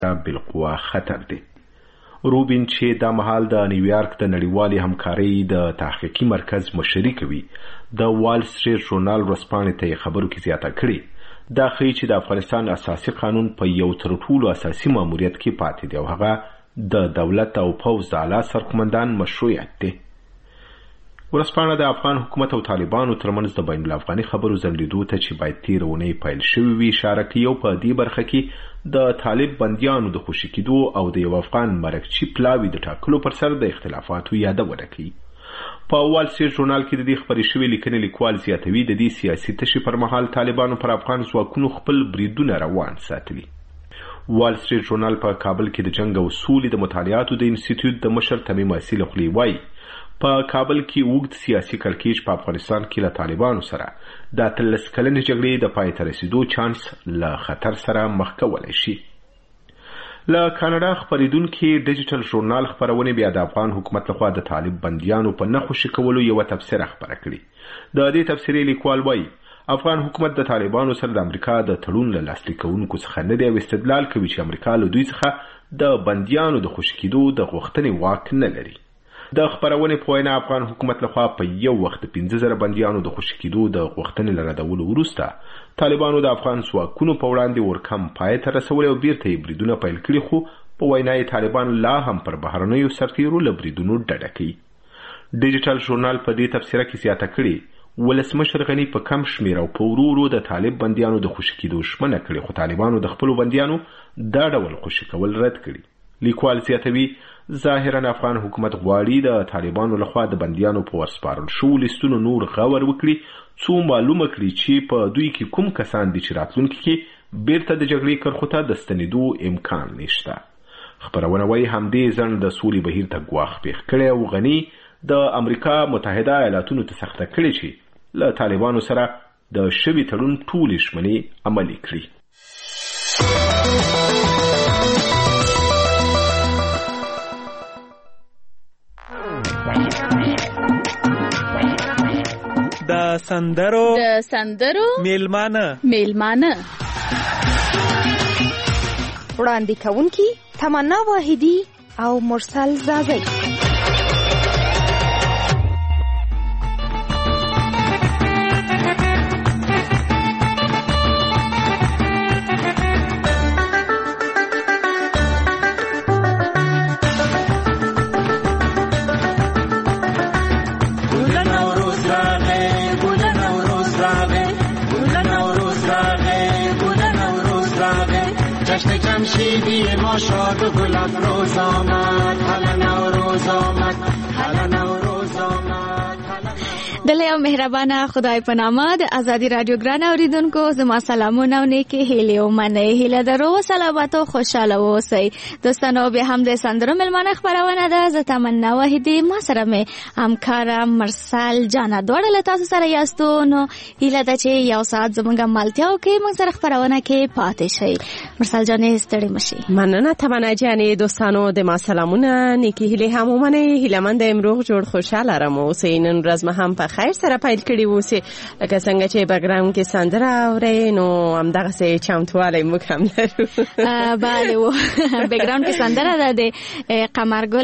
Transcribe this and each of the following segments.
بالقوه خطر دی. روبین چې دا مهال د نیویارک د نړیوالې همکارۍ د تحقیقي مرکز مشري کوي، د وال سټریټ ژورنال ورځپاڼې ته یې خبرو کې زیاته کړې. دا ښیي چې د افغانستان اساسي قانون په یو تر ټولو اساسي ماموریت کې پاتې دی او هغه د دولت او پوځ د اعلی سرقمندان مشروعیت دی. ورځپاڼه د افغان حکومت او طالبانو ترمنځ د بین الافغاني خبرو ځنډېدو ته چې باید تېره اونۍ پیل شوې وي اشاره کوي او په دې برخه کې د طالب بندیانو د خوشي کېدو او د یو افغان مرکچي پلاوي د ټاکلو پر سر د اختلافاتو یادونه کوي. په وال سټریټ ژورنال کې د دې خبرې شوې لیکنې لیکوال زیاتوي د دې سیاسي تشې پر مهال طالبانو پر افغان ځواکونو خپل بریدونه روان ساتلي. وال سټریټ ژورنال په کابل کې د جنګ او سولې د مطالعاتو د انسټیټیوټ د مشر تمیم اصیل خولي وایي په کابل کې اوږد سیاسي کړکېچ په افغانستان کې له طالبانو سره د 13 کلنې جګړې د پای ته رسیدو چانس له خطر سره مخ کولی شي. له کاناډا خپرېدونکي ډیجیټل ژورنال خپرونې بیا د افغان حکومت لخوا د طالب بندیانو په نه خوشي کولو یوه تبصره خپره کړې. د دې تبصرې لیکوال وایي افغان حکومت د طالبانو سره د امریکا د تړون له لاسلیک کوونکو څخه نه دی او استدلال کوي چې امریکا له دوی څخه د بندیانو د خوشي کېدو د غوښتنې واک نه لري. د خپرونې په وینا افغان حکومت لخوا په یو وخت 15,000 بندیانو د خوشي کېدو د غوښتنې له ردولو وروسته طالبانو د افغان ځواکونو په وړاندې ورکم پای ته رسولي او بیرته یې بریدونه پیل کړي، خو په وینا یې طالبان لا هم پر بهرنیو سرتیرو له بریدونو ډډه کوي. ډیجیټل ژورنال په دې تبصره کې زیاته کړې ولسمشر غني په کم شمېر او په ورو ورو د طالب بندیانو د خوشي کېدو ژمنه کړې، خو طالبانو د خپلو بندیانو دا ډول خوشي کول رد کړي. لیکوال زیاتوي ظاهرا افغان حکومت غواړي د طالبانو لخوا د بندیانو په ورسپارل شوو لیستونو نور غور وکړي څو معلومه کړي چې په دوی کې کوم کسان دي چې راتلونکي کې بیرته د جګړې کرښو ته د ستنېدو امکان نشته. خپرونه وایي همدې ځنډ د سولې بهیر ته ګواښ پېښ کړی او غني د امریکا متحده ایالاتونو ته سخته کړې چې له طالبانو سره د شوي تړون ټولې ژمنې عملي کړي. د سندرو میلمانه وړاندې کوونکي تمنا واحدي او مرسل زازی. جمشیدی ما شاد و گل افروز آمد، هلا نوروز آمد، هلا نوروز آمد. دلې او مهربانه خدای په نامه د ازادي رادیو ګران اوریدونکو زما سلامونه او نیکې هیلې او مننې هیله درو سلامات او خوشاله اوسئ. دوستانو به هم د سندرو ملمانه خبرونه ده. زه تمنا واحدي ما سره مې همکاره مرسل جانا دواړه له تاسو سره یاستو. نو هیله ده چې یو ساعت زموږ ملتیاو کې موږ سره خبرونه کې پاتې شئ. مرسل جانې ستړي مشي. مننه تمنا جانې. دوستانو د ما سلامونه نیکې هیلې هم ومنئ. هیلهمند یم روغ جوړ خوشاله رم اوسئ. نن ورځ مو هم په خیر سره پیل کړی ووسي لکه څنګه چې بیکګراوند کې سندره اورئ نو همدغسې چمتوالی موږ هم لرو. بله و بیکګراوند کې سندره ده د قمرګل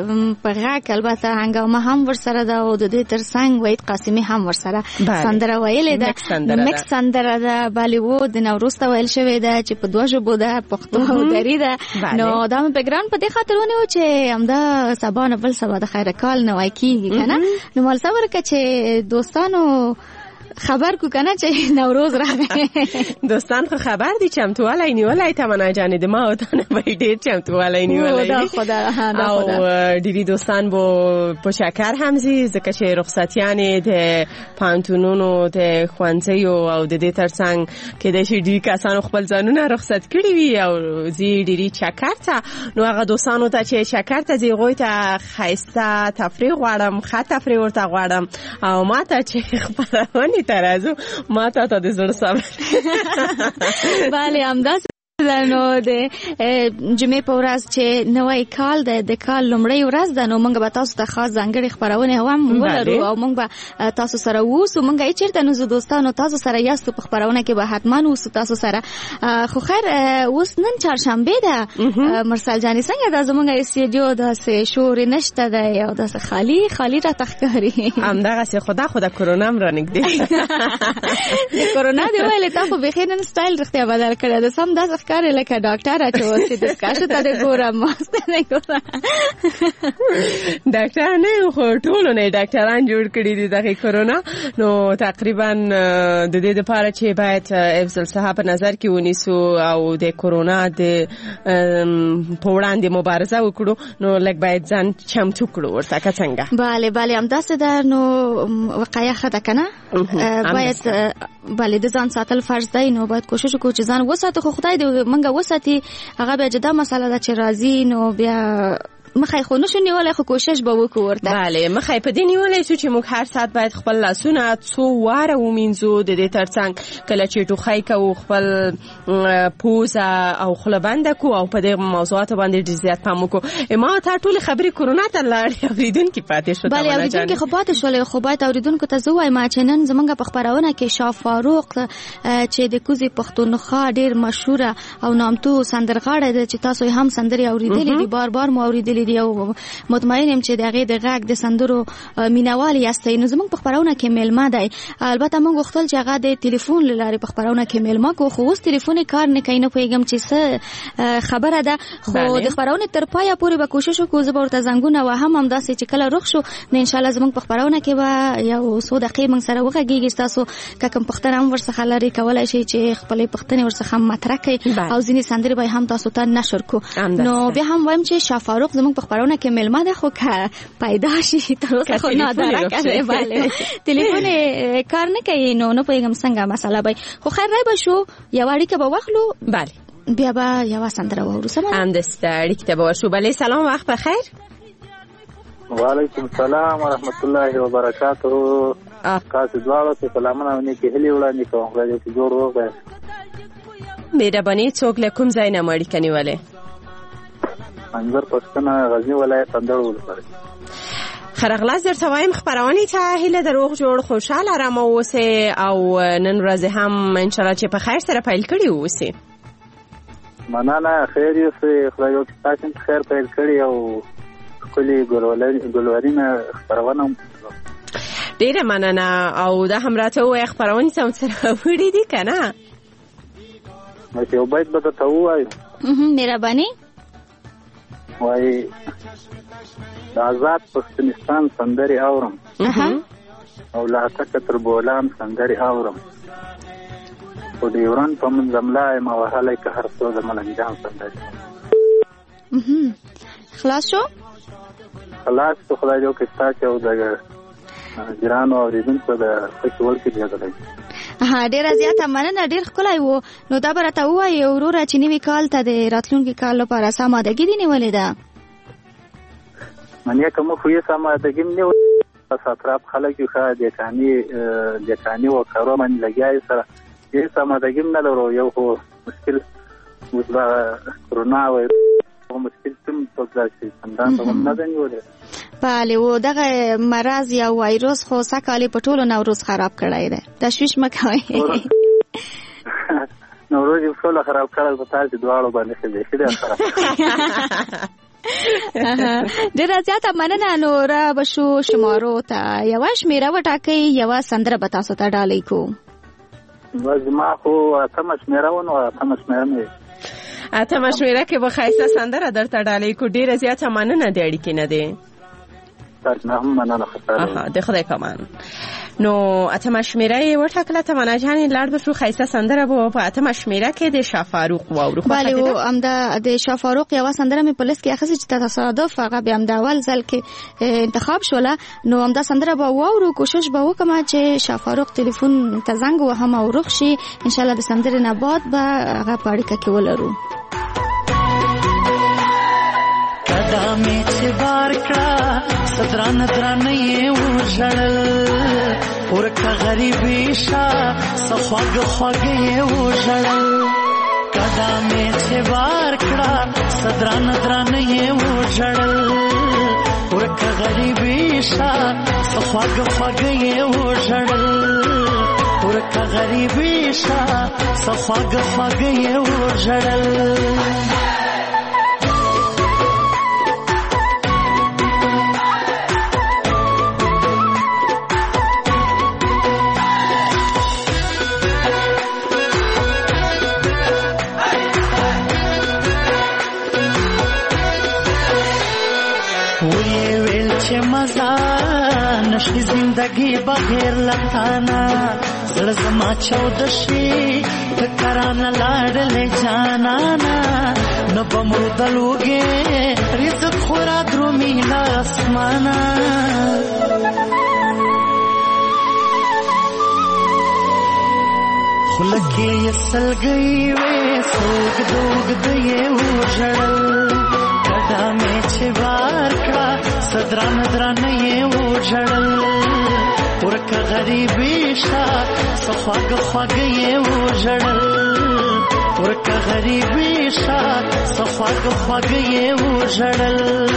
په غږ، البته هنګامه هم ورسره ده او د دې تر څنګ وحید قاسمي هم ورسره سندره ویلې ده. مکس سندره ده. بله و د نوروز ته ویل شوې ده چې په دوه ژبو ده، پښتو او دري ده. نو دا مې بیکګراوند په دې خاطر ونیو چې همدا سبا نه بل سبا د خیر کال نوی کېږي که نه. نو مال صبر که چې دوستانو خبر کو کنه چې نوروز راغی. دوستان خو خبر دي چمتوالی نیولای تمنا جان د ما او تنه به ډیر چمتوالی نیولای. دا خدا او ډیری دوستان بو په شکر هم زی ځکه چې رخصتیانې د پانتونونو د خوانځي او د دې ترڅنګ کې د شي ډیری کسانو خپل ځانونه رخصت کړی وي او زی ډیری چکر ته. نو هغه دوستانو ته چې چکر ته زی غوي ته خایسته تفریح غواړم، ښه تفریح ورته غواړم او ما ته چې خبرونه ترازو ما ته د زړه صبر. بله همداسې نو د جمعې په ورځ چې نوی کال د کال لومړی ورځ ده، نو موږ به تاسو ته خاص ځانګړي خپرونه هم ولرو او موږ به تاسو سره اوسو. موږ یې چیرته نو دوستانو تاسو سره یاستو په خپرونه کې به حتما اوسو تاسو سره. خو خیر اوس نن چهارشنبه ده مرسل جانې، څنګه ده زموږ استودیو داسې شور نشته ده یا داسې خالی را تخکاری؟ همدغسې خدا کرونا هم رانږدې کرونا دی ویلې تا خو بخیر نن سټایل رښتیا بدل کړی ده، سم داسې ښکارې لکه ډاکټره چې اوس چې دستکشو ته دې ګوره ماسک نه ګوره. ډاکټر نه خو ټولو نه ډاکټران جوړ کړي دي دغه کرونا. نو تقریبا د دې لپاره چې باید افضل صاحب په نظر کې ونیسو او د کرونا د په وړاندې مبارزه وکړو، نو لږ باید ځان چمتو کړو ورته که څنګه؟ بله همداسې ده. نو وقایه ښه ده که نه؟ باید د ځان ساتل فرض دی، نو باید کوشش وکړو چې ځان وساتو. خو خدای دې موږ وساتي، هغه بیا جدا مسله ده چې راځي، نو بیا مخې خو نشو نیولای، خو کوشش به وکړو ورته. بله مخې په دې نیولای شو چې موږ هر ساعت باید خپل لاسونه څو واره ومینځو، د دې ترڅنګ کله چې ټوخی کوو خپل پوزه او خوله بنده کو او په دې موضوعاتو باندې ډېر زیات پام وکړو. ما ته ټولې خبرې کرونا ته لاړې اوریدونکي پاتې شو. بله اوریدونکي خو پاتې شولې، خو باید اوریدونکو ته زه وایم چې نن زموږ په خپرونه کې شاه فاروق چې د کوزي پښتونخوا ډېر مشهوره او نامتو سندرغاړی ده چې تاسو هم سندرې اوریدلې دي، بار مو اوریدلې دي او مطمئن یم چې دغه د غږ د سندرو مینوال یاستئ. نو زموږ په خپرونه کې میلمه دی. البته موږ غوښتل چې هغه د ټلیفون له لارې په خپرونه کې میلمه کو، خو اوس ټلیفون کار نه کوي، نه پوهېږم چې څه خبره ده. خو د خپرونې تر پایه پورې به کوشش وکړو زه به ورته زنګونه وهم، همداسې چې کله رخ شو نو انشاءالله زموږ په خپرونه کې به یو څو دقیقې موږ سره وغږېږي. ستاسو که کوم پوښتنه هم ورڅخه لرئ کولی شئ چې خپلې پوښتنې ورڅخه مطرح کړئ او ځینې سندرې به هم تاسو ته نشر کو. نو بیا هم وایم چې شاه فاروق زموږ په خپرونه کې میلمه ده، خو که پیدا شي تر اوسه خو نادره کړی. بله ټلیفون کار نه کوي، نو نه پوهېږم څنګه مسله به. خو خیر رای به شو، یوه اړیکه به واخلو، بله بیا به یوه سندره واورو. همداسې اړیکې ته به ورشو. بله سلام، وخت بخیر. وعلیکم السلام ورحمت الله وبرکاته. تاسو دواړو ته سلامونه او نیکې هیلې وړاندې کوم. خدای دې جوړ وکړي. مهرباني. څوک له کوم ځای نه اړیکه نیولې؟ انځر پښتنه غزنی ولایت اندړ ولسوالۍ. خرغلاس درته وایم خپرونې ته هیله د روغ جوړ خوشحاله آرامه اوسئ او نن ورځ هم انشاءالله چې په خیر سره پیل کړي اوسئ. مننه، خیر یوسئ. خدای دې تاسو خیر پیل کړي او ښکلې ګلورینه خپرونه. ډېره مننه. او دا هم راته ووایه خپرونې ته سره وړي دي که نه؟ یو بیت به درته ووایو. مهرباني. وایي د آزاد پښتونستان سندرې اورم او لا تکه تر بولان سندرې اورم، خو ډیورن په منځملا یم وهلی که هر څو د ملنګجان سندرې. خلاص شو؟ خلاص شو. خدای دې وکړي ستاسې او د ګرانو اورېدونکو د خوښې وړ کې بېدلی. ډېره زیاته مننه، ډېر ښکلی و. نو دا به راته ووایې وروره چې نوي کال ته د راتلونکي کال لپاره څه امادګي دې نیولې ده؟ منې که موږ خو هېڅ امادګي م نیولې، بس اطراف خلک یو ښه دیکاني و کارو باندې لګیا یې سره هېڅ امادګي م نه لرو. یو خو مشکل اوس دا کرونا و مشکل څوم څوک داسې چندان به هم نه ده نیولې. بله و دغه مرض یا وایروس خو سږ په ټولو نوروز خراب کړی دی، تشویش مه کوئ. نوروز یې ټوله خراب کړی، په تاسې دواړو باندې ښه دی خراب. ډېره زیاته مننه. نو را به شو شمارو ته یوه شمېره وټاکئ، یوه سندره به تاسو ته ډالۍ کوو. زما خو اتمه شمېره و، نو اتمه شمېره مې اتمه شمېره کې به ښایسته سندره درته ډالۍ کو. ډېره زیاته مننه د اړیکې نه دی. د خدای پامان. نو اتمه شمېره یې وټاکله تمنا جانې لاړ به شو، ښایسته سندره به په اتمه شمېره کې د شاه فاروق واورو. بله و همدا د شاه فاروق یوه سندره مې په لیست کې اخیستې چې تصادف هغه بیا همدا اول ځل کې انتخاب شوله، نو همدا سندره به واورو. کوشش به وکړم چې شاه فاروق ټلیفون ته زنګ وهم او روغ شي، انشاءالله د سندرې نه بعد به هغه په اړیکه کې ولرو. قدمې چې بار کړه صدران درانه یې وژړل، ورکه غریبي شه څه خواږه خواږه یې وژړل. کدا مې چې بار کړه صدران دران یې وژړل ورکه غریبي شا صفاګ فاګ یې وژړل ورکه غریبي شا صفاګ فاګ یې وژړل مزا نشي زندگی بغیر لتانا زړه زما چودشي فکرانه لاړلې جانانا نه بمردلوږي رزق خورا درومي لاسمانا خلکې سلګي وې سوګ دوګ دې وژړل کدا مې چې وار کړه صدران دران یې وژړل ورکه غریبي شا صفاګ فاګ یې وژړل ورکه غریبي شا صفاګ فاګ یې وژړل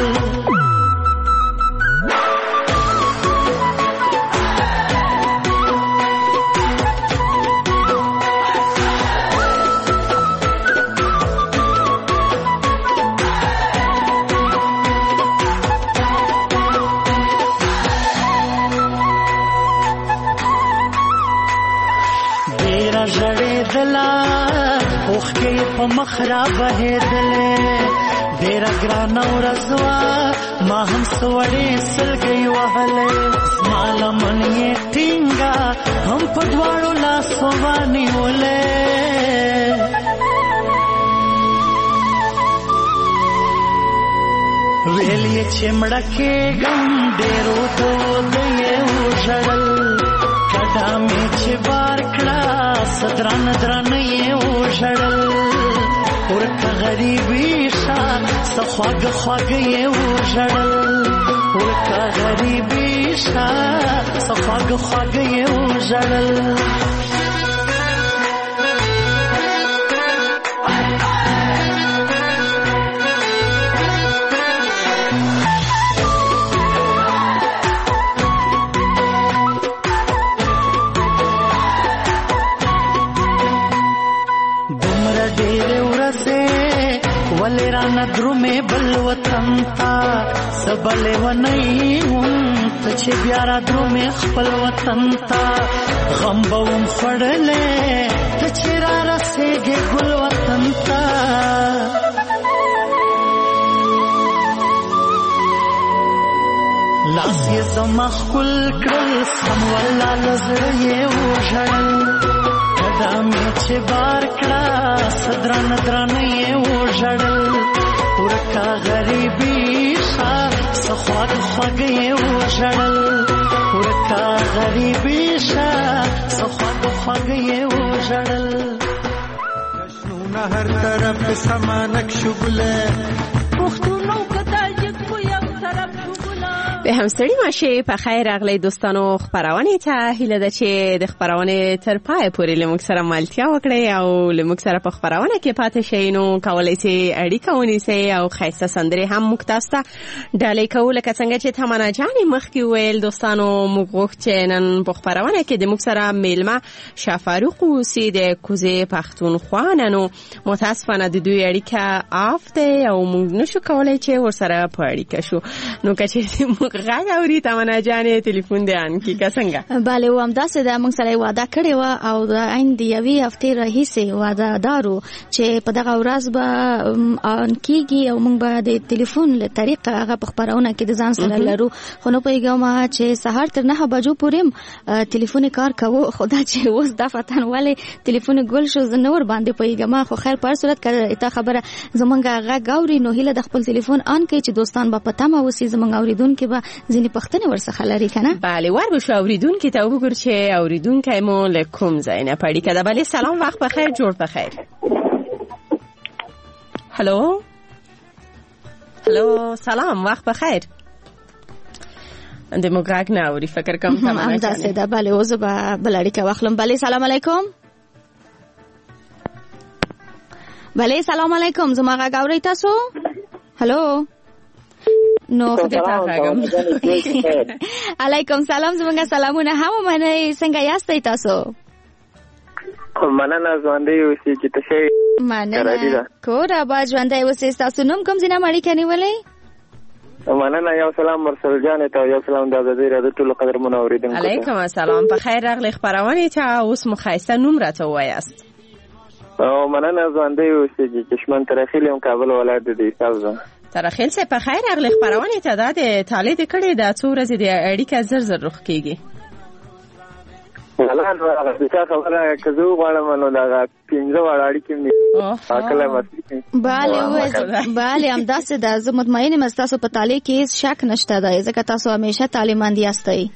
په مخرا بهدلې ډېر ګران ورځوا ما هم سوړې سلګي وهلې مالمن یې ټینګا هم په دواړو لاسو باندې ولې ویلې چې مړکه ګم ډېرو ته دې وژړل کدا مې چې بار کړه صدران دران یې وژړل ورکه غریبي شا صفاګ فاګ یې وژړل ورکه غریبي شا صفاګ فاګ یې وژړل ولې رانه درومې بل وطن ته سبلې ونی ته چې بیا را درومې خپل وطن ته غم به وم خوړلې ته چې را رسېږې ګل وطن ته لاس یې زما ښکل کړل سم والله له زړه یې وژړل کدا مې چې بار کړه صدران دران یې وژړل ورکه غریبي شا صفاګ فاګ یې وژړل ورکه غریبي شا صفاګ فاګ یې وژړل جشنونه هر طرف سمانک شغله پښتونو کتل چې په یو طرف به همستړي ماشه په خیر اغلی دوستانو خبرونه ته هیله ده چې د خبرونه تر پای پورې لمک سره ملتیا وکړي او لمک سره په خبرونه کې پاتې شئ نو کولای شئ اړیکه ونیسئ او خیسته سندري هم مکتاسته ډالۍ کول لکه څنګه چې تمنا جان مخکې ویل دوستانو موږ غوښتل نن په خبرونه کې د مک سره میلمه شفاروق اوسې د کوزه پښتونخوا نو متاسفانه د دوی اړیکه افته او موږ نشو کولای چې ورسره په اړیکه شو نو کچې غږ اوري تمنا جانې ټلیفون دی ان کی څنګه bale و همداسې د موږ سره وعده کړې و او د عین دی یوې هفتې راهیسې وعده دارو چې په دغه ورځ به ان کیږي او موږ به د ټلیفون له طریقه هغه په خبرونه کې د ځان سره لرو خو نو پیغام چې سهار تر 9 بجو پورې ټلیفون کار کوو خدا چې اوس د فتن والے ټلیفون ګل شو زنور باندې پیغام خو خیر پر صورت کړه ته خبره زمونږه غږ اوري نو هله د خپل ټلیفون ان کې چې دوستان به پته ما وسی زمونږ اوریدونکو به ځینې پښتنې ورڅخه لري کنه bale ور به شو اوریدونکو ته وګور چې اوریدونکو مو لکم زینه پړی کده bale سلام وخت بخیر جوړ بخیر هلو سلام وخت بخیر د موږ نه اوري فکر کوم تمام ده ده bale اوس به بلړی کا واخلم bale سلام علیکم بله سلام علیکم زما غږ اورئ تاسو؟ هلو نو خدای غږم علیکم سلام زمونږ سلامونه هم منئ څنګه یاستئ تاسو؟ مننه ژوندی اوسئ چې تشه مننه کور آباد ژوندی اوسئ. ستاسو نوم کوم ځای نه اړیکه نیولئ؟ مننه یو سلام مرسل جان ته یو سلام د ازادۍ راډیو ټولو قدرمنو اوریدونکو ته. علیکم السلام په خیر راغلی خبرونه ته اوس مو ښایسته نوم راته ووایاست. او مننه ژوندی اوسئ چې چشمن ترخیل یم کابل ولایت د حساب ترخیل سه په خیر راغلی خبرونه ته د طالب کړي د څو ورځې د اړیکه زر رخ کیږي. ولان راځه خبره کزو غواړم نو دا 15 وړ اړیکې مې اکله مستي. bale همداسې ده. زه مطمئن یم تاسو په تعلیم کې هیڅ شک نشته ده ځکه تاسو همیشه تعلیماند یاستئ.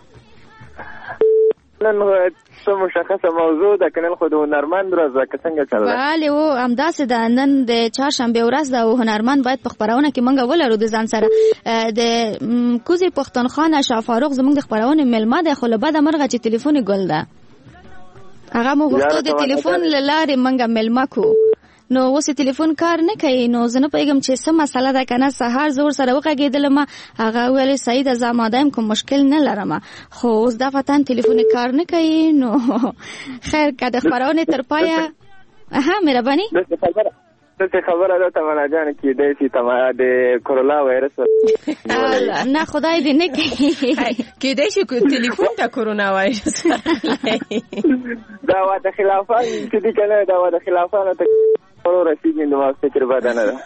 نن څه مشخصه موضوع ده کنه خو د هنرمند ورځ که څنګه چل ده؟ bale و همداسې ده. نن د چهارشنبه ورځ ده او هنرمند باید په خبرونه کې مونږ ولرو د ځان سره. د کوزي پښتونخوا شاه فاروق زموږ د خبرونه ملما ده خو له بده مرغه چې ټلیفون ګل ده هغه مو غوښتو د ټلیفون لاره مونږ ملما کو نو اوس ټلیفون کار نه کوي. نو زه نه پوهیږم چې څه مسله ده کنه. سهار زور سره وغږېدلم هغه ویل سعید از آمادهیم کوم مشکل نه لرم خو اوس دا فتن ټلیفون کار نه کوي. نو خیر که د خبرونه تر پایه مهرباني څه خبره ده تمنا جان کې د سي تما د کورونا وایرس نه خدای دې نه کوي کې د شي ټلیفون ته کورونا وایرس دا واده خلافان چې دي کنه دا واده خلافان ته رسیدي نو فکر بدنه ده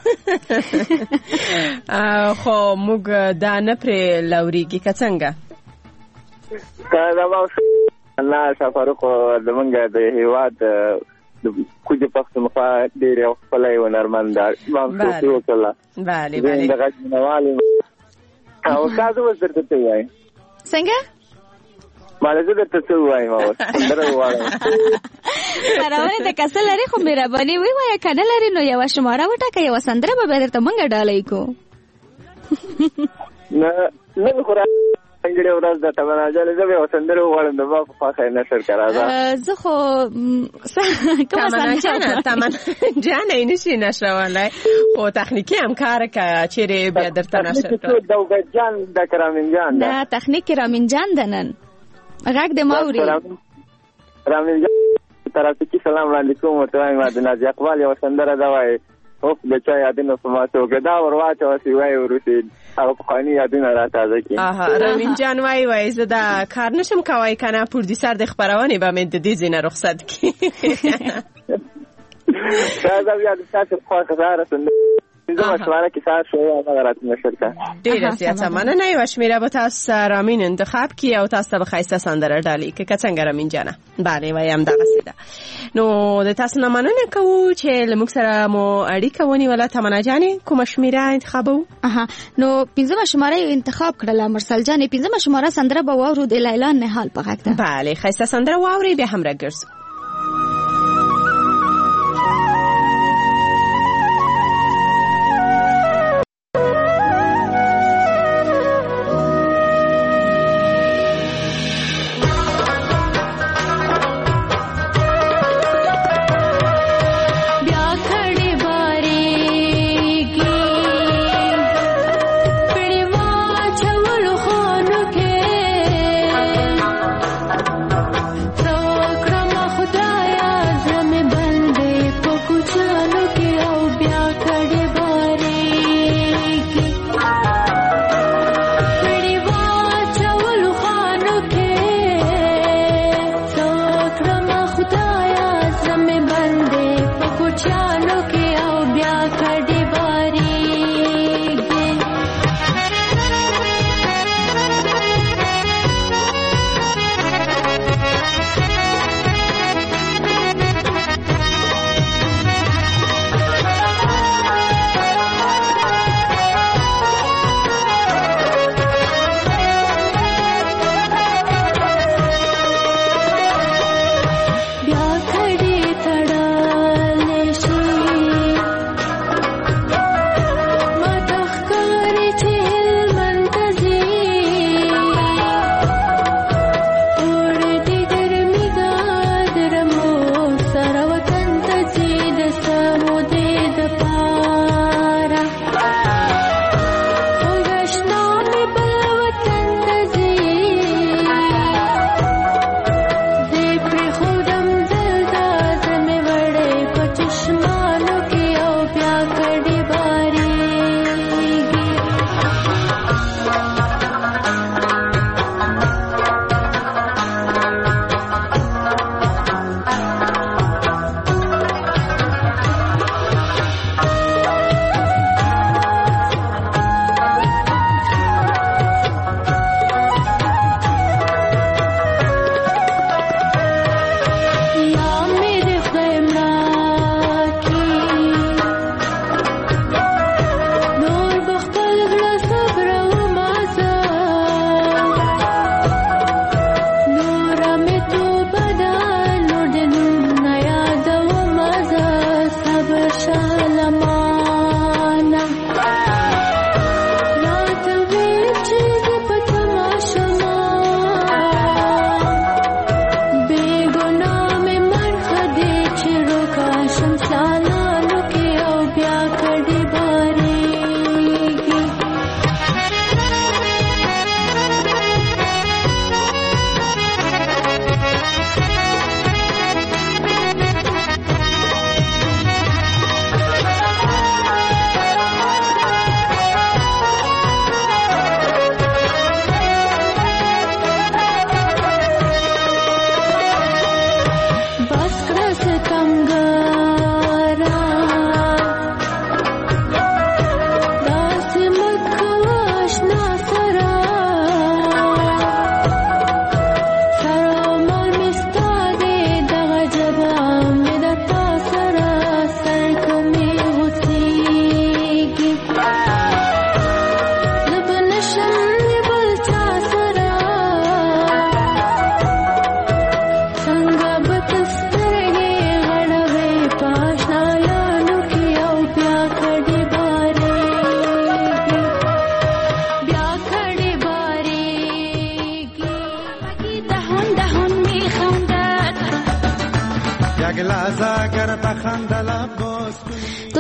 خو موږ دا نه پرې لوريږي که څنګه دا ما نه سفارق زمونږ د هیواد د کوجه پښتونخوا ډېر خپل هنرمند ما څه وکړه. bale د غږ نوالي او تاسو ورته څه وایي څنګه مالې زه درته څه وایم اوس درو وایم راوړې د کسل لري خو مهرباني وای کنه لري نو یو شماره وټاکه یو سندره به درته مونږ ډالۍ کو نه خو څنګه ورځ د تمنا جاله زه به سندره وړم د ما په خاطر نشر کړه زه خو کومه سندره تمنا جان نه شي نشولای او تخنیکی هم کار کا چیرې به درته نشر کړه دوګ جان د کرامین جان دا تخنیک رامین جان دنن غږ د ماوري رامین جان ترافیکی سلام علیکم ورته وایم د نازي اقبال یو سندره دا وای او د چا یادونه په ما څو غدا ورواچو سی وای ورسې او په قانی یادونه راځي کی رامین جان وای زدا کار نشم کوي کنه پروډوسر د خبرونه به مې د دې زینه رخصت کی دا بیا د تاسو په خبره سند زه مشوره کې تاسو شوی هغه راتنه شرکت ډیر زیاته مننه یو شمیره به تاسو رامین انتخاب کی او تاسو به خایسته سندره ډالۍ کې څنګه رامین جانا باندې وایم دا قصیده نو د تاسو نه مننه کوو چې لمک سره مو اړیکه ونیوله تمنا جانې کوم شمیره انتخابو نو 15 شماره انتخاب کړل مرسل جانې 15 شماره سندره به واورو د لیلا نهال په غږ ده bale خایسته سندره واوري به هم راګرځو خو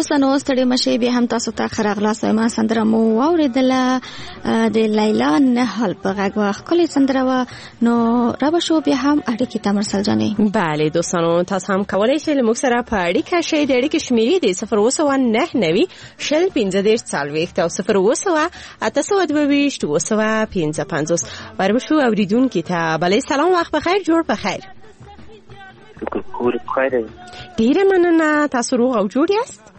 دوستانو ستړي مشي به هم تاسو ته خراغلاس ما سندره مو اوریدله د لیلا نهال په غږ واخلې سندره و نو را به شو به هم اړیکې تمر سلجاني. بله دوستانو تاسو هم کولای شئ موږ سره په اړیکه شئ. د اړیکې شمیرې دی 02990 شل 15 40 او 028 وربشو اوریدونکو ته بله سلام وخت بخیر جوړ بخیر. کور بخیر. ډیره مننه تاسو روغ او جوړ یاست؟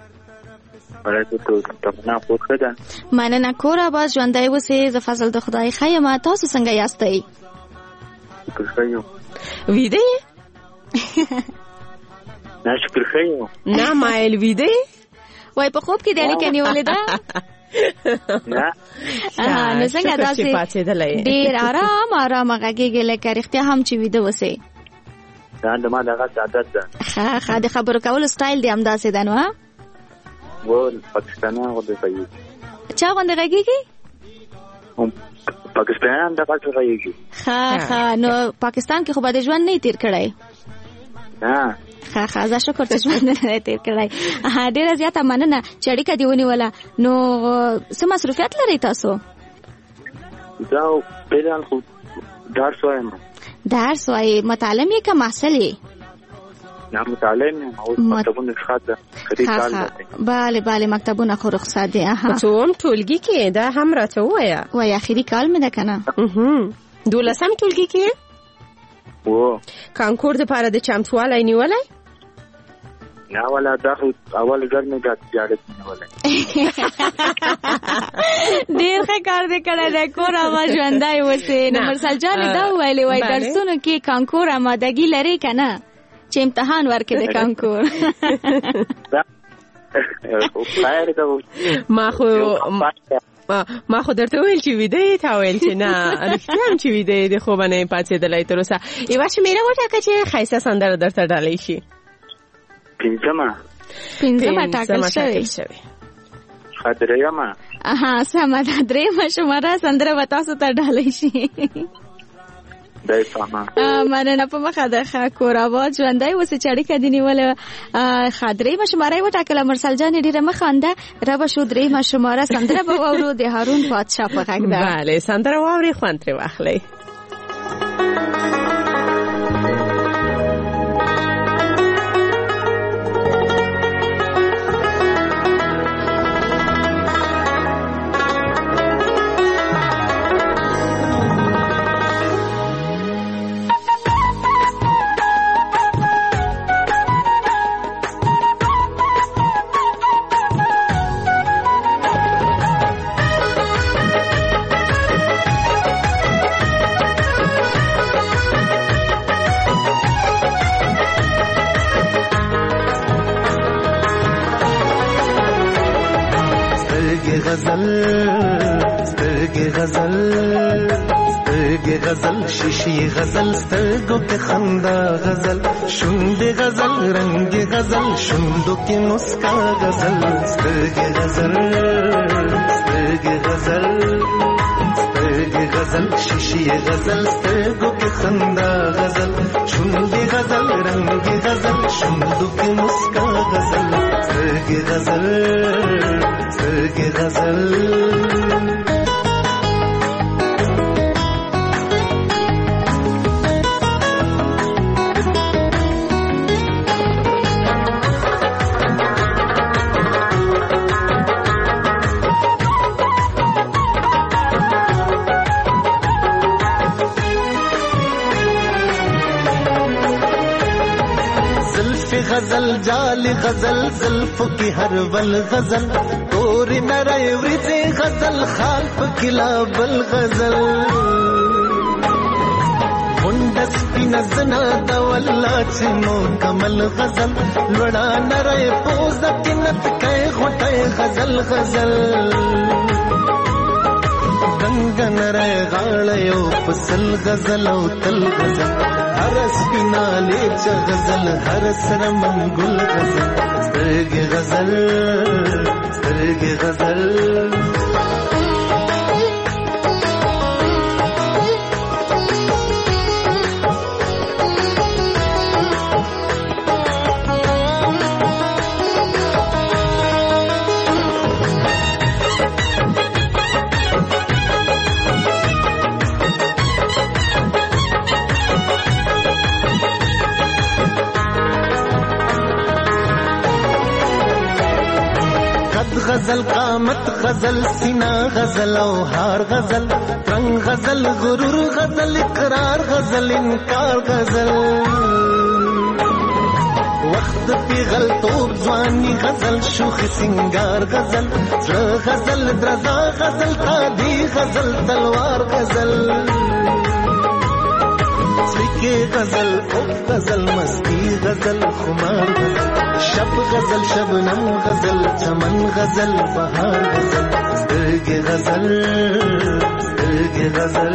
مننه کور آباد ژوندی اوسئ. زه فضل د خدای ښه یم. تاسو څنګه یاستئ؟ ویده یې؟ نه شکر ښه یم. نه مایل ویده یې؟ وای په خوب کې د اړیکې نیولې ده؟ نه نو څنګه داسې ډېر آرام غږېږي لکه رښتیا هم چې ویده اوسئ؟ دا د ما دغه عادت ده. ښه د خبرو کولو سټایل دی همداسې ده نو؟ و پاکستانیان غوندې غږېږي. چا غوندې غږېږي؟ پاکستانیان دغسې غږېږي. ښه نو پاکستان کې خو به د ژوند نه یې تېر کړی؟ نه ښه زه شکر چې ژوند نه دی تېر کړی. ډېره زیاته مننه چې اړیکه دې ونیوله. نو څه مصروفیت لرئ تاسو؟ دا فعلا خو درس وایم. درس وایي؟ متعلم یې که محصل یې؟ نه متعلم یم. اوس مکتبونه رخصت ده. بله مکتبونه خو رخصت دي. تو هم ټولګي کې ده هم راته ووایه. وایي اخري کال مې ده که نه؟ 12 ټولګي کې یې؟ کانکور دپاره د چمتوالی نیولی؟ نه والا دا خو اول ګر مې دا تجارت نیولی. ډېر ښه کار دې کړی دی. کور آباد ژوندی اوسې. نو مرسل جانې دا وویلې وایي درسونو کې کانکور آمادګي لرې که نه چې امتحان ورکړې د کانکور؟ ما خو درته ویل چې ویده یې تا ویل چې نه رښتیا هم چې ویده یې د خوبه نه یې پاڅېدلی تر اوسه. یوه شمېره وټاکه چې ښایسته سندره درته ډالۍ شي. پنځمه ټاکل شوې. درېیمه. سمه ده. درېیمه شماره سندره به تاسو ته ډالۍ شي. مننه په مخه ده. ښه کور آباد ژوندی اوسې چې اړیکه دې نیوله. ښه درېیمه شماره یې وټاکله. مرسل جانې ډېره مه خانده. را به شو درېیمه شماره سندره به واورو د هارون پادشاه په غږ ده. بله سندره واورئ خوند ترې واخلئ. غزل شیشی غزل سترگو کے خندا غزل شنڈ غزل رنگ غزل شنڈو کے مسکا غزل سترگ غزل غزل شیشی غزل سترگو کے خندا غزل شنڈ غزل رنگ غزل شنڈو کے مسکا غزل سترگ غزل غزل جال غزل زلف کی ہر ول غزل توری نرے ورزے غزل خالف کلابل غزل منڈس کی نزنا دولا چمو کمل غزل لڑا نرے پوز کنت کے غٹے غزل غزل گنگن رے غاڑیو پسل غزل او تل غزل ہر سپینا لیچ غزل ہر سر منگل غزل سترگ غزل غزل قامت غزل سینا غزل او هار غزل رنگ غزل غرور غزل اقرار غزل انکار غزل وقت پیغل توب ځواني غزل شوخ سنگار غزل زړه غزل درزا غزل قادي غزل تلوار غزل سلیکه غزل او غزل مستی غزل خمار غزل شب غزل شبنم غزل چمن غزل بهار غزل سترګې غزل سترګې غزل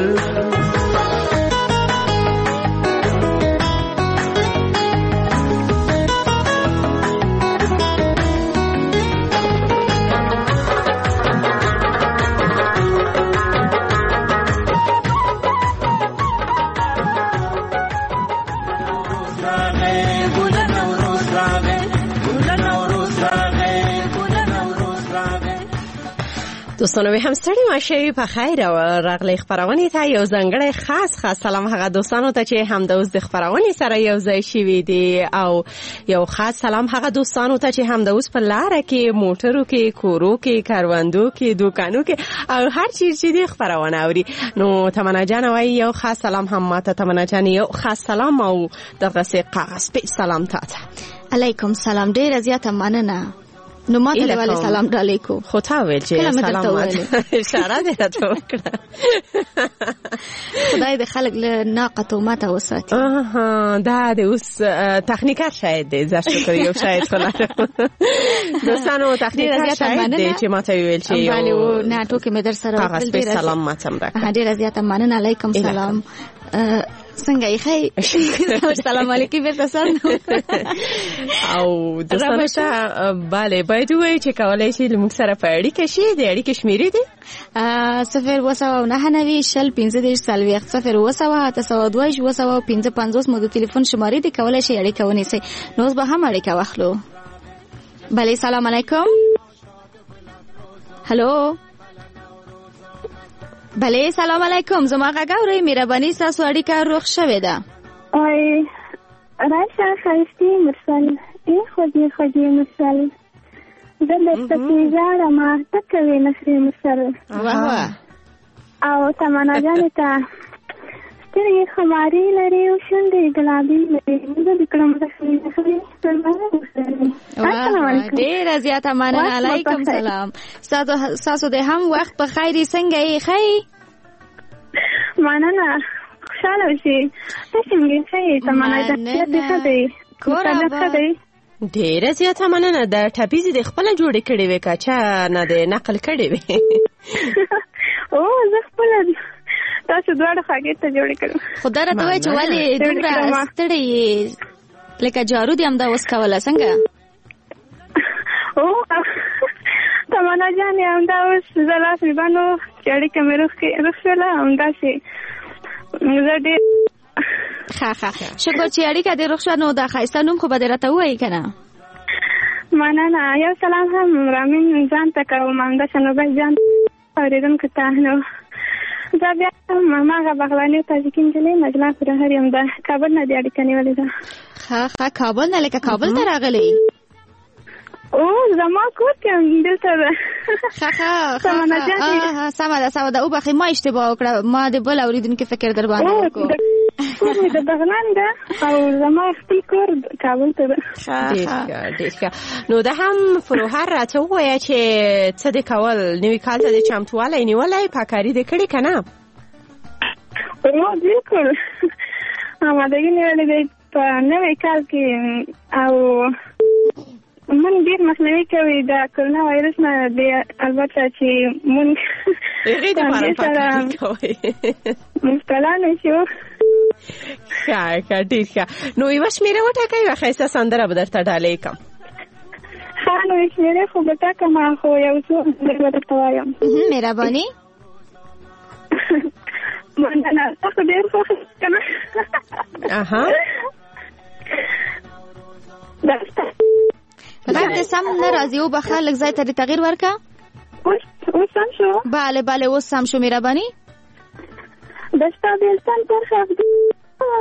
دوستانو به هم ستړي ماشي په خیر او راغلي خبرونه ته یو ځانګړی خاص سلام هغه دوستانو ته چې هم د اوس د خبرونه سره یو ځای شوي دي او یو خاص سلام هغه دوستانو ته چې هم د اوس په لار کې موټرو کې کورو کې کاروندو کې دوکانو کې او هر چیز چې د خبرونه اوري نو تمنا جان وای یو خاص سلام هم ماته تمنا جان یو خاص سلام او دغه کاغذ په سلام تاته علیکم سلام ډیر زیاته مننه نو ما ته ولې سلام علیکم خو تا ویل چې سلام ماته اشاره دې راته وکړه خدای دې خلک له ناقه او ماته وساتي دا د اوس تخنیکر شاید دې زه شکر یو شاید خلاص دوستانو تخنیکر شاید دې چې ماته ویل چې بله و نه ټوکې مې در سره وکړل ډیر سلام ماته راکړه ډیر زیاته مننه علیکم سلام څنګه یې خی السلام علیکم بیرته سره او دوستانو ته bale باید وایي چې کولای شي موږ سره په اړیکه شي د اړیکې شمیرې دي 0799015 مو د ټلیفون شمارې دي کولای شي اړیکه ونیسي نو اوس به هم اړیکه واخلو bale سلام علیکم هلو بله سلام علیکم زما غاګورې مهرباني تاسو اړیکه روغ شوه ده وای راشه خاصتي مرسل ای خودي مرسل زه د تیزاره ما تکوي نخري مرسل واه او تمنا جان ته سترګې خماري لري او شونډې ګلابي لري زه د کلم نخري ډیر زیاته مننه علیکم سلام تاسو د هم وخت په خیری څنګه یې خی مننه خوشاله اوسئ تاسو موږ خی تمنا جان دې ښه ډیر زیاته مننه د ټاپیزي د خپل جوړې کړې وې کاچا نه د نقل کړې وې او زه خپل تاسو دواړه خاګې ته جوړې کړو خدای راته وایي چې ولې دومره ستړی لکه جارو دې هم دا اوس کوله څنګه او تمنا جان هم دا اوس زه لاس مې باندې چې اړیکه مې روغ شوله همداسې زه ډېر ښه شکر چې اړیکه دې روغ شوه نو دا ښایسته نوم خو به دې راته ووایي که نه مننه یو سلام هم رامین ځان ته کوم همداسې نوبت جان اورېدونکو ته نو زه بیا هم هغه بغلاني او تاجکي نجلۍ نجلا پرهر یم د کابل نه دې اړیکه نیولې ده ښه کابل نه لکه کابل ته راغلی او زما کور کې دلته ده سمه ده وبخښئ ما اشتباه وکړه ما د بل اورېدونکي فکر در باندې وکړو کور مې د بغلان ده او زما خپل کور کابل ته ده ډېر ښه نو دا هم فروهر راته ووایه چې څه دې کول نوي کال ته د چمتووالی نیولی پاکاري دې کړې که نه بالکل آمادګي نیولې دی په نوي کال کې او من ډیر مخنیوي کوي د کرونا وایرس نه دی البته چې مونږ هغې دپاره پاکاري کوئ مبتلا نه شو ښه ډېر ښه نو یوه شمېره وټاکئ یوه ښایسته سندره به درته ډالۍ کړم ښه نو شمېرې خو به ټاکم خو یو څو به درته وایم مهرباني مننه تاسو ډېر خوښ که نه غږ دې سم نه راځي وبخښه لږ ځای ته دې تغییر ورکړه اوس سم شو بله اوس سم شو مهرباني د ستا بېلتون پر خفګان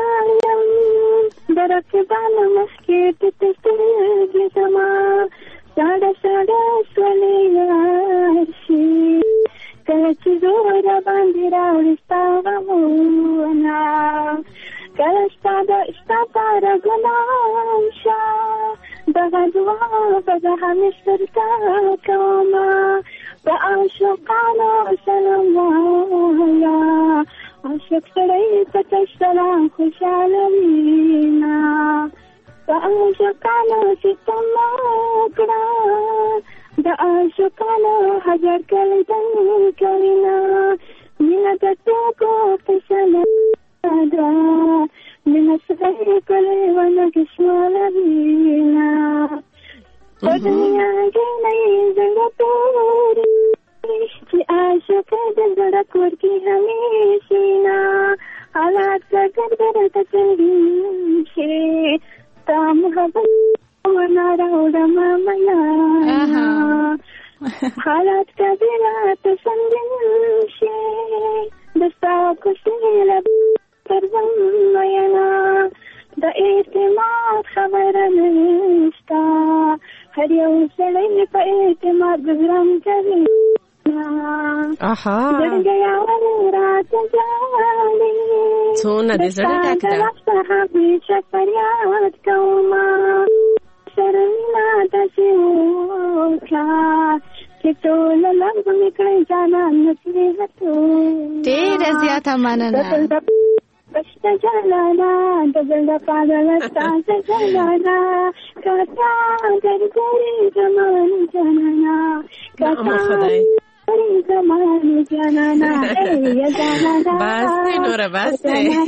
یم د رقیبانو مخکې ټیټې سترګې زما ساده ساده سولې ورشي کله چې زور باندې راوړي ستا غمونه کله ستا پاره ګلان شه دغه دعا به زه همیش درته کومه په عاشقانو سلام وایه عاشق سړی په تش سلام خوشحاله وینا په عاشقانو ستم وکړه د عاشقانو هزار کلی دن کوینا مینه د ټوکو فیصله ده مینه سړی کلی ونه کشماله وینا په دنیا کې نه یې زړه تورې چې عاشق د زړه کور کې همیشینا حالات څنګه درته څنګه تا محبت ورنا راوړم میا حالات کبیرات څنګه دستا کوشله پرځم مینا د اعتماد خبره نشتا هر یو سړی په اعتماد ګرام کوي زړګیا ورات ځالې څونه دې زړه ټاک ده همیشه فریاد کومه شرمینا داسې وکړه چې ټول لږ مې کړی جانان نصیحتو ډېره زیاته مننه بشته جانانا د زړه پاگل ستا جانانا کاتا ګرګوري زمان جانانا کاتا زمان جانانا یا جانانا بس نوره بس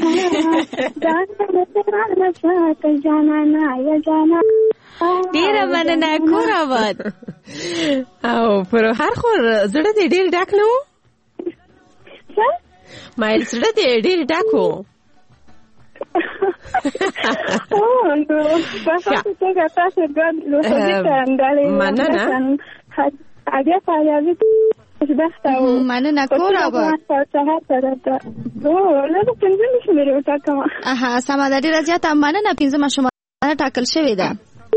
جانانا یا جانانا ډیره مننه کور آباد او پر هر خور زړه دې ډیر ډاک نه و ما زړه دې ډیر ډاک و مننه کور آباد سمه ده ډیره زیاته مننه پنځمه شماره ټاکل شوې ده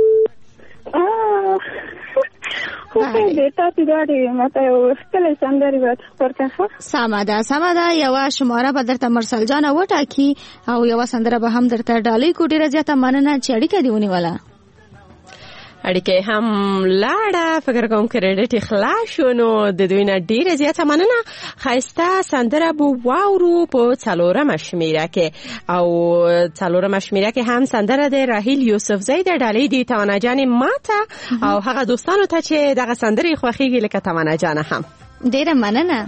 سمه ده یوه شماره به درته مرسل جانه وټاکي او یوه سندره به هم درته ډالۍ کو ډیره زیاته مننه چې اړیکه دې ونیوله اړیکه هم لاړه فکر کوم کریډټ خلاص شو نو د دوی نه ډیره زیاته مننه ښایسته سندره بو واورو په څلورمه شمیره کې او څلورمه شمیره کې هم سندره د راهیل یوسفزۍ د ډالۍ دی تمنا جان ماته او هغه دوستانو ته چې دغه سندره خوښیږي لکه تمنا جان هم ډیره مننه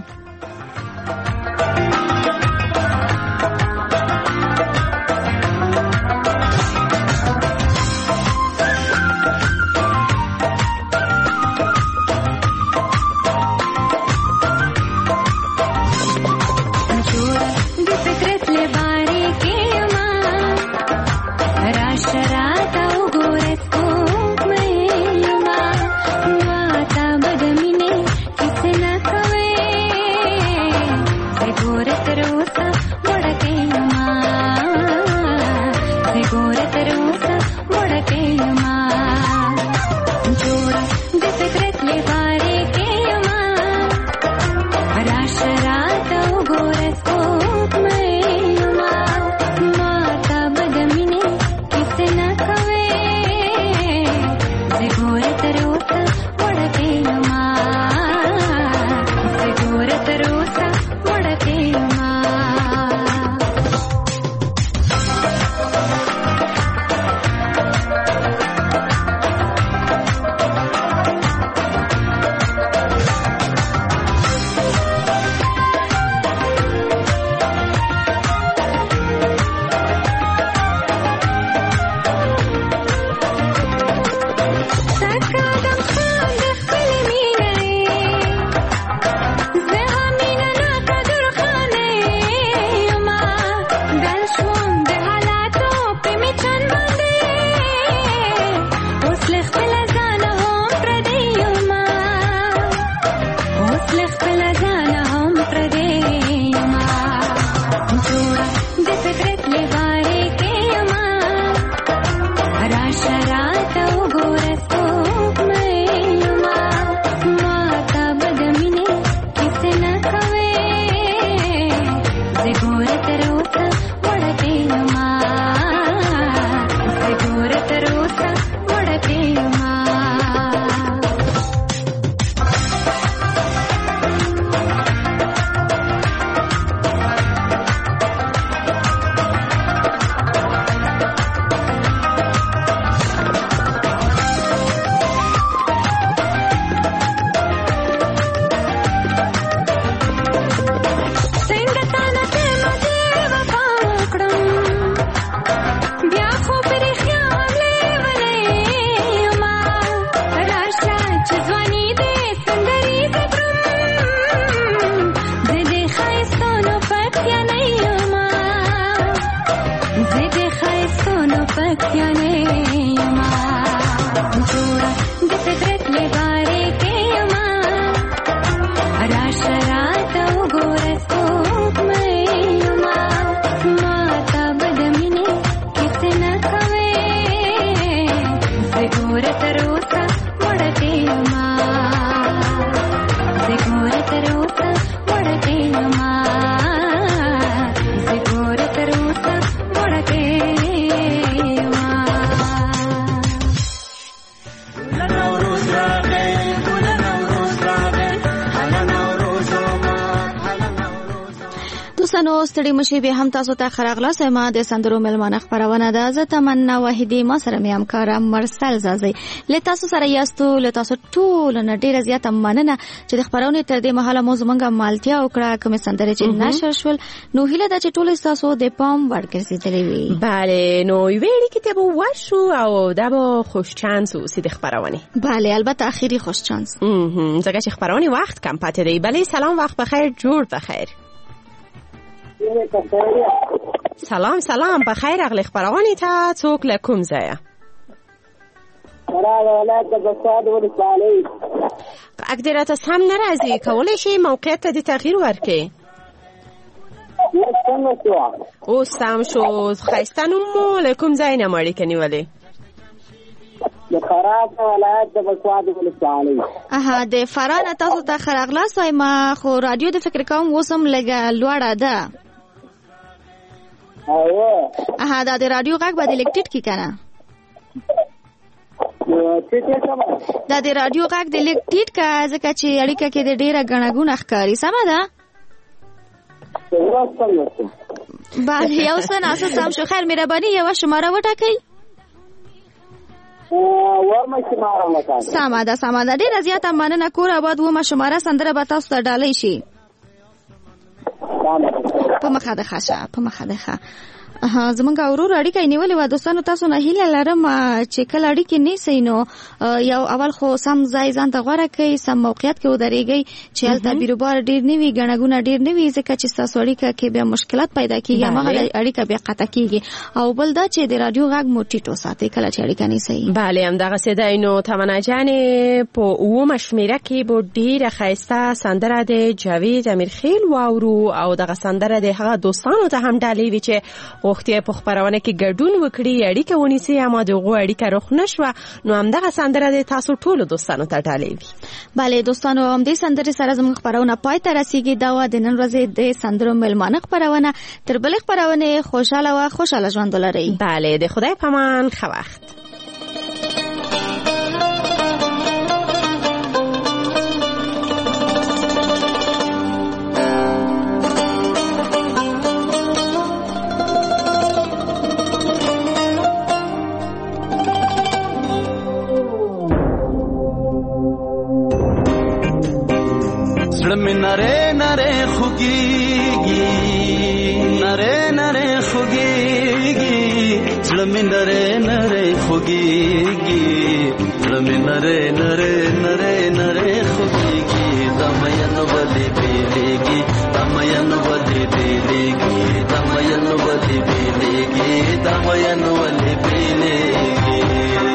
دوستانو ستړي مشي به هم تاسو ته خراغلا سما د سندرو ملمانه خبرونه ده. زه تمنا واحدی ما سره مې همکار مرسل زازي له تاسو سره یاستو. له تاسو ټول نه ډیره زیاته مننه چې د خبرونه تر دې مهاله موږ منګه مالتیا وکړه. کوم سندرې چې نشر شول نو هیله ده چې ټول تاسو د پام ورګرځېدلې وي. بله نو ویلي کې ته به وشو او دا به خوش چانس اوسې د خبرونه. بله البته اخیری خوش چانس ځکه چې خبرونه وخت کم پاتې دی. بله سلام وخت بخیر جوړ بخیر. سلام بخیر اغلی خبرونه ته څوک له کوم ځایه؟ ولایت د بسواد ولسوالۍ. اګدره تاسو هم ناراضي کولای شي موقعیت ته تغییر ورکړي؟ او سم شو خیستانو مو له کوم ځای نه مړی کنیولې؟ د فراه ولایت د بسواد ولسوالۍ. د فراه نه تاسو ته خراغلا سايما خو رادیو د فکر کوم وسم لګه لوړه ده. دا د رادیو غږ به د لیکټیټ کی کنه دا د رادیو غږ د لیکټیټ کا ځکه چې اړیکه کې د ډیره غنغونه ښکاری سمه ده. بله یو څه ناسه سم شو. خیر مهرباني یو شماره وټاکئ. سمه ده ډیره زیاته مننه. کور آباد و ما شماره سندره به تاسو ته ډالۍ شي. په مخه ده خاصه په مخه ده. زمونږ اورور اړیکه نیولې و. دوستانو تاسو نه هیله لرم چې کله اړیکې نیسئ نو یو اول خو سم ځای ځان ته غوره کړئ، سم موقعیت کې ودرېږئ چې هلته بیروبار ډېر نه وي، ګڼهګونه ډېر نه وي، ځکه چې ستاسو اړیکه کې بیا مشکلات پیدا کېږي، هماغه اړیکه بیا قطع کېږي. او بل دا چې د رادیو غږ مو ټیټ وساتئ کله چې اړیکه نیسئ. بله همدغسې دی. نو تمنا جانې په اوومه شمېره کې به ډېره ښایسته سندره د جاوید امیرخیل واورو او دغه سندره د هغه دوستانو ته هم ډالۍ وي چې وختي په خبرونه کې ګډون وکړي، اړیکه ونیسي، اما دغه اړیکه رخ نشوه. نو همدغه سندره د تاسو ټولو دوستانو ته ډالۍ وي. بله دوستانو همدې سندرې سره زموږ خبرونه پای ته رسیږي. دا وه د نن ورځې د سندرو مېلمانه خبرونه. تر بلې خبرونې خوشحاله ژوند ولرئ. بله د خدای په امان. ښه وخت. نره نره خوگیگی نره نره خوگیگی زلمی نره نره خوگیگی زلمی نره نره نره نره خوگیگی دمین ولی بیلیگی دمین ولی بیلیگی دمین ولی بیلیگی دمین ولی بیلیگی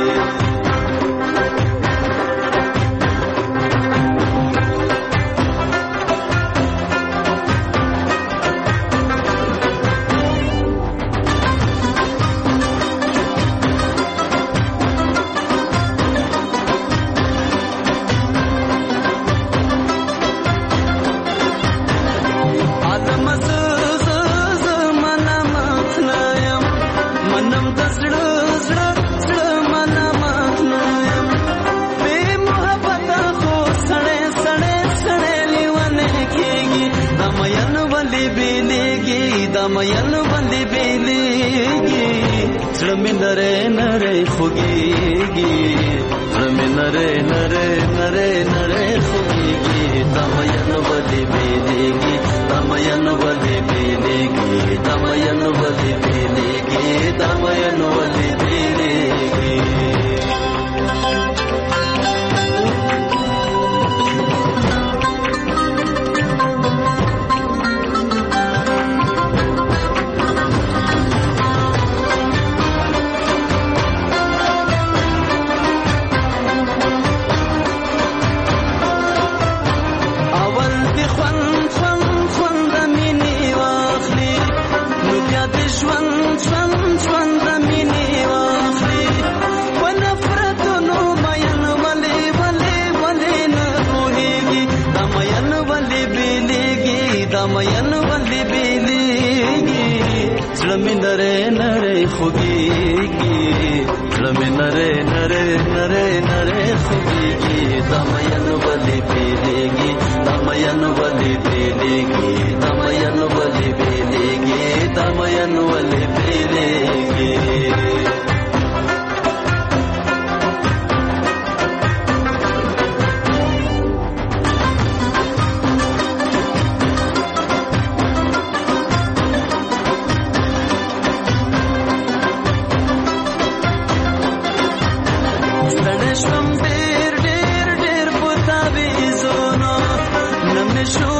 دمین بندی بیلیگی زلمی نره نره خوگیگی زلمی نره نره نره نره خوگیگی دمین بندی بیلیگی دمین بندی بیلیگی دمین بندی بیلیگی دمین بندی بیلیگی دمین ولی بیلیگی زلمی نره نره خوگیگی زلمی نره نره نره نره خوگیگی دمین ولی بیلیگی دمین ولی بیلیگی دمین ولی بیلیگی دمین ولی بیلیگی شوم ډېر ډېر ډېر پتا به زونه نم نشو